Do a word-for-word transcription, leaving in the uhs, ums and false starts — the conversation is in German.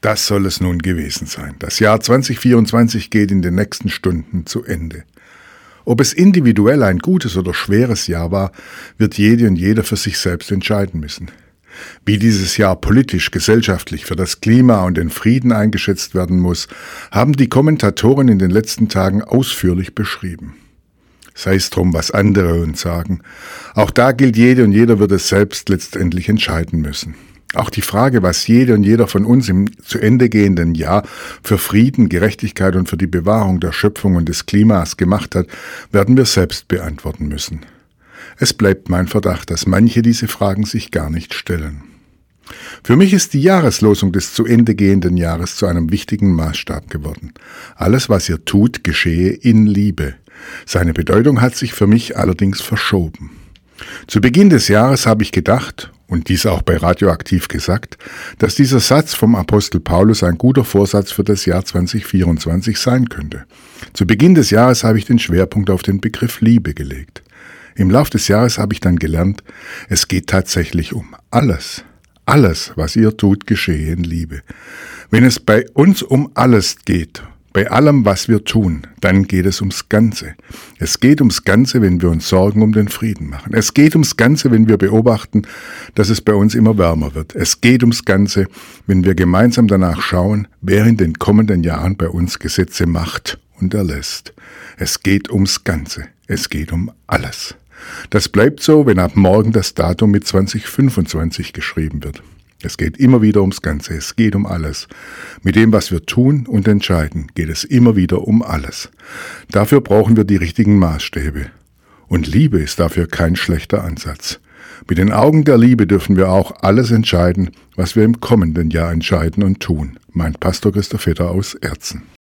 Das soll es nun gewesen sein. Das Jahr zwanzig vierundzwanzig geht in den nächsten Stunden zu Ende. Ob es individuell ein gutes oder schweres Jahr war, wird jede und jeder für sich selbst entscheiden müssen. Wie dieses Jahr politisch, gesellschaftlich für das Klima und den Frieden eingeschätzt werden muss, haben die Kommentatoren in den letzten Tagen ausführlich beschrieben. Sei es drum, was andere uns sagen. Auch da gilt, jede und jeder wird es selbst letztendlich entscheiden müssen. Auch die Frage, was jede und jeder von uns im zu Ende gehenden Jahr für Frieden, Gerechtigkeit und für die Bewahrung der Schöpfung und des Klimas gemacht hat, werden wir selbst beantworten müssen. Es bleibt mein Verdacht, dass manche diese Fragen sich gar nicht stellen. Für mich ist die Jahreslosung des zu Ende gehenden Jahres zu einem wichtigen Maßstab geworden. Alles, was ihr tut, geschehe in Liebe. Seine Bedeutung hat sich für mich allerdings verschoben. Zu Beginn des Jahres habe ich gedacht, und dies auch bei Radioaktiv gesagt, dass dieser Satz vom Apostel Paulus ein guter Vorsatz für das Jahr zwanzig vierundzwanzig sein könnte. Zu Beginn des Jahres habe ich den Schwerpunkt auf den Begriff Liebe gelegt. Im Lauf des Jahres habe ich dann gelernt, es geht tatsächlich um alles. Alles, was ihr tut, geschehe in Liebe. Wenn es bei uns um alles geht, bei allem, was wir tun, dann geht es ums Ganze. Es geht ums Ganze, wenn wir uns Sorgen um den Frieden machen. Es geht ums Ganze, wenn wir beobachten, dass es bei uns immer wärmer wird. Es geht ums Ganze, wenn wir gemeinsam danach schauen, wer in den kommenden Jahren bei uns Gesetze macht und erlässt. Es geht ums Ganze. Es geht um alles. Das bleibt so, wenn ab morgen das Datum mit zwanzig fünfundzwanzig geschrieben wird. Es geht immer wieder ums Ganze, es geht um alles. Mit dem, was wir tun und entscheiden, geht es immer wieder um alles. Dafür brauchen wir die richtigen Maßstäbe. Und Liebe ist dafür kein schlechter Ansatz. Mit den Augen der Liebe dürfen wir auch alles entscheiden, was wir im kommenden Jahr entscheiden und tun, meint Pastor Christoph Vetter aus Erzen.